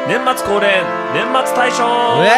年末恒例年末大賞。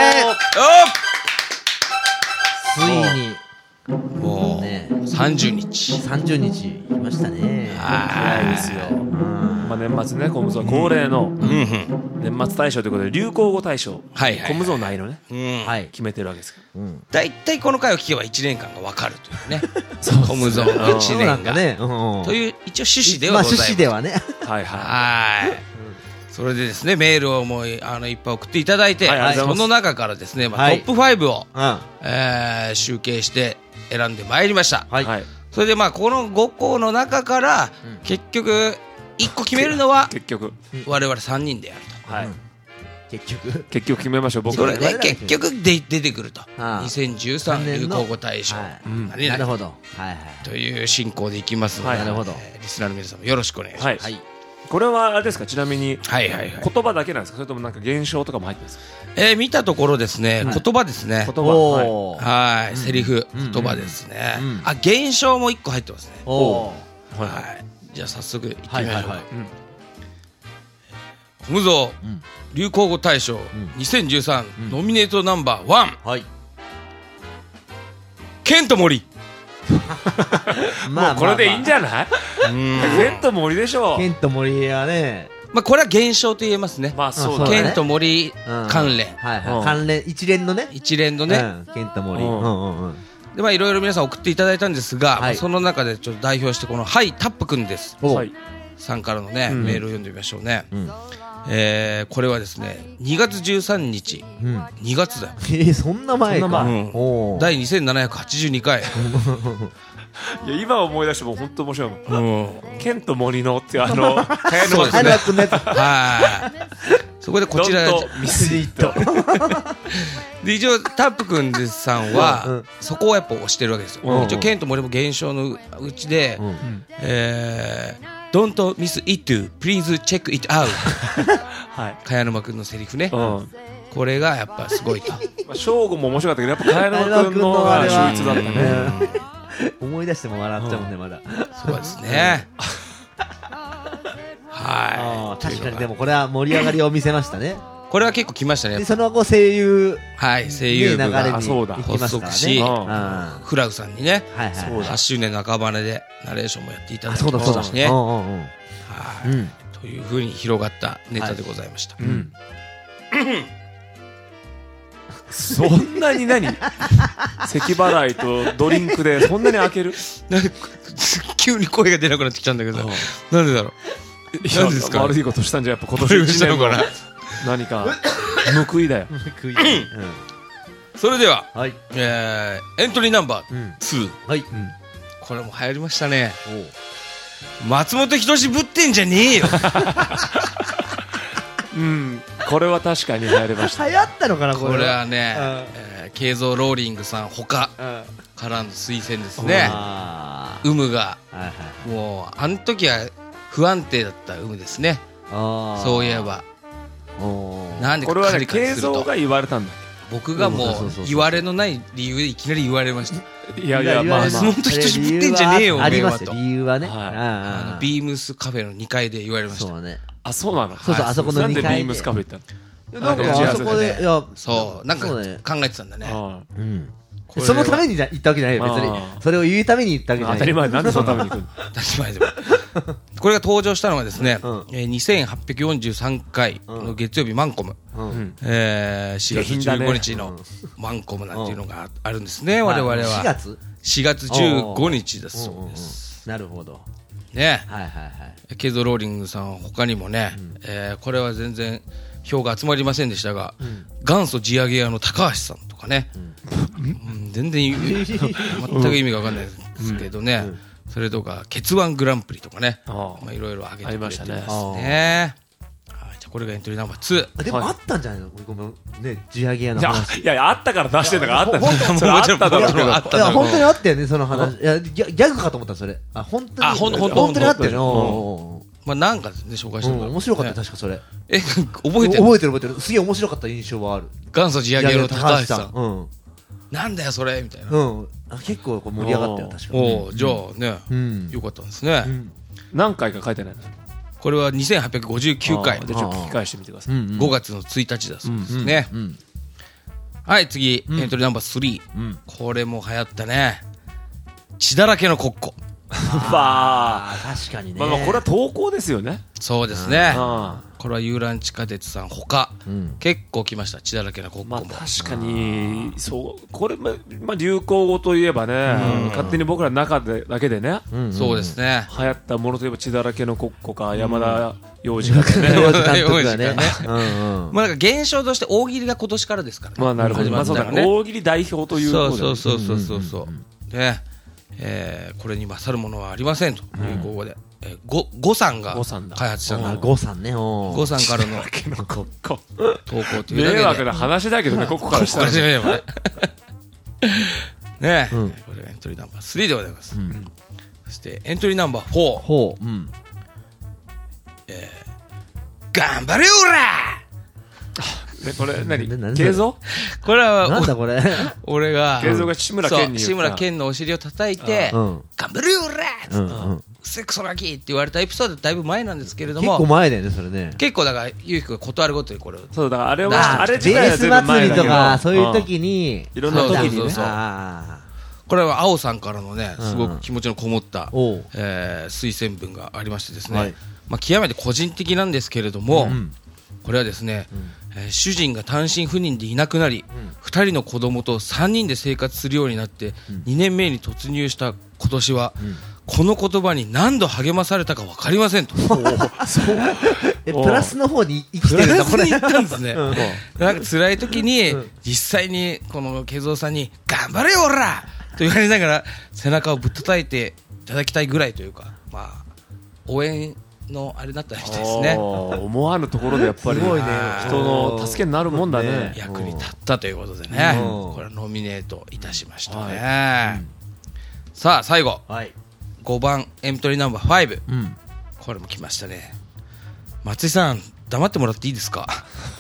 ついにもうね 30日 30日いましたね。 早いですよ。まあ年末ね、コムゾー恒例の年末大賞ということで流行語大賞、 はいはいコムゾー内のねはい決めてるわけですけど、 だいたいこの回を聞けば1年間が分かるというねコムゾーの1 そうなん年がかね、 という一応趣旨でまあ趣はございます。 旨ではね。 はいははいそれでですねメールをもういっぱい送っていただいて、 はいありがとうございますその中からですね、 はいトップ5を、 うん集計して選んでまいりました。 はいはい。 それでまあこの5個の中から結局1個決めるのは結局我々3人でやるはい結局結局決めましょう。 と。 僕らそれで我々 結局出てくるとああ 2013流行語大賞はい何々 なるほど。はいはいという進行でいきますので、 はいなるほどリスナーの皆さんもよろしくお願いします。 はい、 はいこれはあれですか、ちなみにはいはいはい。 言葉だけなんですか、それともなんか現象とかも入ってるんですか。 見たところですね、言葉ですね。 言葉、はいおーはい、セリフ、言葉ですね。 うんあ、現象も1個入ってますね。 おーはい。じゃあ早速いってみましょうかはいはいはい。 コムゾーうん流行語大賞2013ノミネートナンバー1 はい。 ケントモリ。 まあこれでいいんじゃない。ケント森でしょう。 ケント森はね、 まあこれは現象と言えますね。 まあそうだそうだねケントモリうん関連はいうんはい関連一連のね一連のね。 うんケント森うんうんでまあいろいろ皆さん送っていただいたんですが、 はいまあその中でちょっと代表してこのはいタップくんですおはいさんからのねうんメールを読んでみましょうね。 うんこれはですね2月13日うん 2月だよ。 そんな前かそんな前うんおー第2782回。 いや今思い出しても本当面白いもん。 うんケント森のって蚊帳のそうですね早くねはい。そこでこちらドンとミスリット。 で一応タップくんさんは、 うんそこをやっぱ推してるわけですよ、 うん一応ケントも俺も現象のうちで、 うん Don't miss it, please check it out はい。 茅沼くんのセリフね、 うん。 これがやっぱすごいとまあ正吾も面白かったけどやっぱ茅野君のが秀逸だったね。 思い出しても笑っちゃうもんねまだそうですねあはー確かにでもこれは盛り上がりを見せましたねいこれは結構来ましたねでその後声優はい声優部ね流れがにあそうだ行きますから発足しねうんはフラグさんにねいはいそうだ 8周年半ばでナレーションもやっていただあきそうだそうだましたしねうんうんうんはいうんというふうに広がったネタでございました、 うん。そんなに何？咳払いとドリンクでそんなに開ける？ なんで急に声が出なくなってきたんだけど、なんでだろう。なんでですか。 悪いことしたんじゃやっぱ今年悪いこと一年のしたのかな。 何か報いだよ。 食いねそれでは、 はいエントリーナンバーうん 2、 はいこれも流行りましたね。松本人志ぶってんじゃねえよ。 うん。これは確かに流行りました。 流行ったのかなこれこれはねうん、 慶三ローリングさん他からの推薦ですね。 あ有無がーはいはいもうあの時は不安定だった有無ですね。 あーそういえばおーなんでこれはね、 カリカリ慶すると。 三が言われたんだ。 僕がもそうそうそうそうう言われのない理由でいきなり言われました。 いやいや、まあ松ま本人志ぶってんじゃねえよありますおめえはと理由はねはいあービームスカフェの2階で言われました。 そうねあ、そうなの。 そうそうあそこのなんで 2階でビームスカフェ行ったの？ なんかあそこでいやそう、なんか考そうねえてたんだね。 あうんこれはそのために行ったわけじゃないよ別にあーそれを言うために行ったわけじゃないあ当たり前、なんでそのために行くの？ 当たり前でも。これが登場したのはですね、 うん 2843回の月曜日マンコム、 うん 4月下品だね 15日のマンコムなんていうのがあるんですね、我々は。 4月 4月15日だそうです。 なるほどね。 はいはいはいケイゾーローリングさんは他にもね、これは全然票が集まりませんでしたが、元祖地上げ屋の高橋さんとかね、全然全く意味が分かんないですけどね、それとかケツワングランプリとかね、 あまあいろいろ挙げてくれてますありまね。はいじゃあこれがエントリーナンバー2。 でもあったんじゃないのごめんね地上げ屋のいや話いやいや、あったから出してたからあったんだほんとよ。それあっただろうけど。 あったいやだろう本当にあったよねその話いやギャグかと思ったそれあ本当にあほんと本当にあったよねまあなんかでね紹介したのが面白かったね確かそれ覚えてる覚えてるすげえ面白かった印象はある元祖地上げ屋の高橋さんうんなんだよそれみたいな。 うんあ結構こう盛り上がったよ確かにおおじゃあねうんよかったんですね。 何回か書いてないの？ これは2859回でちょっと聞き返してみてください。 5月の1日だそうですね。はい次、エントリーナンバー3、これも流行ったね。血だらけのコッコ。 まあ確かにね。 まあこれは投稿ですよね。 そうですね。 あこれは遊覧地下鉄さんほか、結構来ました。血だらけのコッコまあも。 確かにそうこれまあ流行語といえばね、勝手に僕らの中でだけでね、 そうですね。 流行ったものといえば血だらけのコッコか山田洋次かね。 洋次監督がね。 まあなんか現象として大喜利が今年からですからね。 まあなるほど。 始ままあそうだったらね。 大喜利代表ということで。 そうね、これに勝るものはありませんという語で、ゴさんが開発したの。 ゴさんね。 ゴさんからのコッコ投稿というだけで迷惑な話だけどね、コッコからしたらねえ、これがエントリーナンバー3でございます。そしてエントリーナンバー4、 ほう。 頑張れよおら。 これ何何慶三これはなんだこれ。 俺が慶三が志村けんに言った志村けんのお尻を叩いて頑張れよおらっつってセクソガキって言われたエピソードだいぶ前なんですけれども、 結構前だよねそれね。 結構だからゆうきくんが断るごとにこれをそうだからあれベはあれ自体はース全部前祭りとだけどかそういう時にいろんな時にねそうあこれは青さんからのねすごく気持ちのこもったおう推薦文がありましてですね、 はいまあ極めて個人的なんですけれども、これはですね、主人が単身赴任でいなくなり、2人の子供と3人で生活するようになって2年目に突入した今年は、この言葉に何度励まされたか分かりませんと。 プラスの方に生きてるんだこれ。 プラスに言ったんですね。なんか辛い時に実際にこの慶三さんに頑張れよおらと言われながら背中をぶったたいていただきたいぐらいというか、まあ応援のあれだったみたいですね。 思わぬところでやっぱり人の助けになるもんだね。 役に立ったということでね、これはノミネートいたしましたね。さあ最後、5番エントリーナンバー5、これも来ましたね。松井さん黙ってもらっていいですか。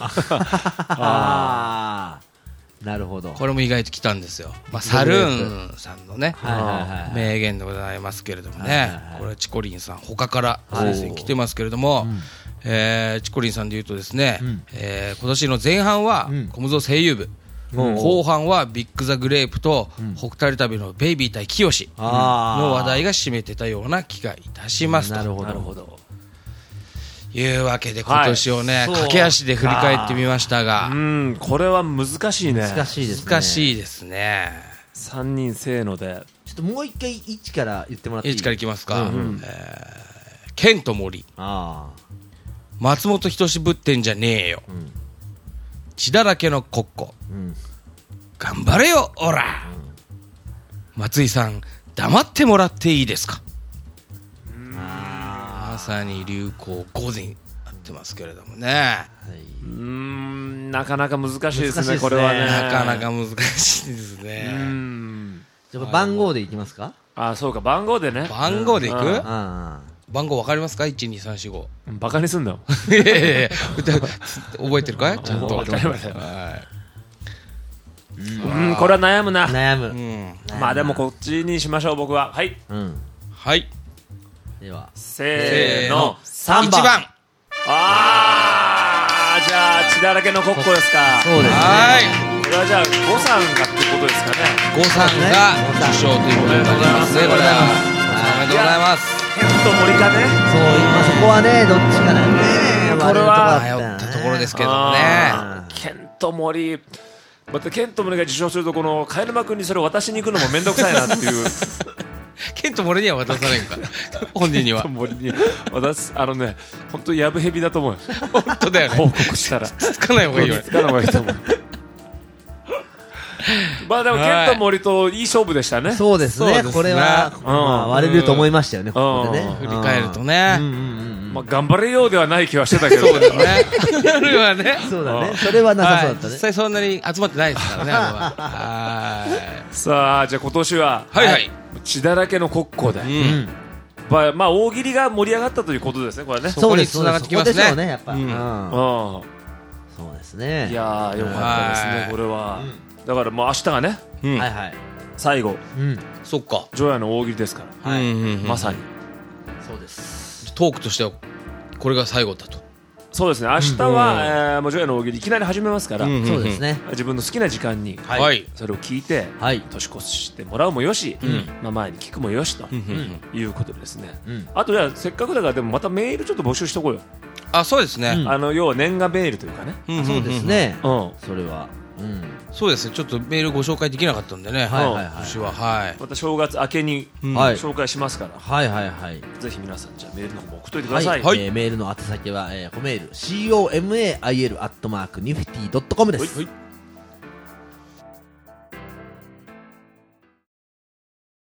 ああなるほど。 これも意外と来たんですよ。まあサルーンさんのねはい名言でございますけれどもね、これはチコリンさん他から推薦来てますけれども、チコリンさんで言うとですね、今年の前半はコムゾ声優部、後半はビッグザグレープと北二人旅のベイビー対清の話題が占めてたような気がいたしますと。 なるほど。 いうわけで今年をね、駆け足で振り返ってみましたが、 これは難しいね。 難しいですね。 難しいですね。 3人せーのでちょっともう一回1から言ってもらっていい？ 1からいきますか。ケント森、松本人志ぶってんじゃねえよ、血だらけのコッコ、頑張れよオラ、松井さん黙ってもらっていいですか。まさに流行語になってますけれどもね。 なかなか難しいですね、これはね。 なかなか難しいですね。 じゃあ番号でいきますか。 あ、そうか、番号でね。 番号でいく？ 番号わかりますか？ 1,2,3,4,5。 バカにすんだよ。 いやいやいや覚えてるかい？ちゃんと。 わかりましたよ。これは悩むな。 悩む。 まあでもこっちにしましょう、僕は。はい。 はい。 ではせーの、 3番。 じゃあ血だらけのコッコですか。 そうですね。 これはじゃあ呉さんがってことですかね。 呉さんが受賞ということになりますね。これはおめでとうございます。 ケント森かね。 そう今そこはねどっちかだよね。 これは迷ったところですけどもね。 ケント森、またケント森が受賞するとこの貝沼君にそれを渡しに行くのも面倒くさいなっていう。 ケント森には渡さないんか。本人には。 森に渡す、本当やぶヘビだと思うよ。 本当だよね。 報告したらつかない方がいいよね。 つかない方がいいと思う。まあでもケント森といい勝負でしたね。 そうですね。これは割れると思いましたよね。ここでね。 振り返るとね。 まあ頑張れようではない気はしてたけど。 そうですね。それはね。 そうだね。それはなさそうだったね。 実際そんなに集まってないですからね。 さあじゃあ今年は血だらけのコッコで。まあ大喜利が盛り上がったということですね、これね。 そこに繋がってきますね。 そうね、やっぱ。そうですね。 いやーよかったですね、これは。だからもう明日がね、最後、 そっか、 除夜の大喜利ですから、まさに。 そうです。 トークとしてはこれが最後だと。 そうですね、明日はもう除夜の大喜利いきなり始めますから、 そうですね。 自分の好きな時間にはい。 それを聞いてはい。 年越してもらうもよし、まあ前に聞くもよしということでですね、 うんあとじゃあせっかくだからでもまたメールちょっと募集しとこうよ、 あ、そうですね。 要は年賀メールというかね、 そうですね。 うんそれは。うん。 そうですね。ちょっとメールご紹介できなかったんでね。 はいはいはい今年は。はい。 また正月明けにはい紹介しますから、 はいはいはい。 ぜひ皆さんじゃあメールの方も送っといてください、 はいメールの宛先は、コメールCOMAIL@nifty.com です。 はい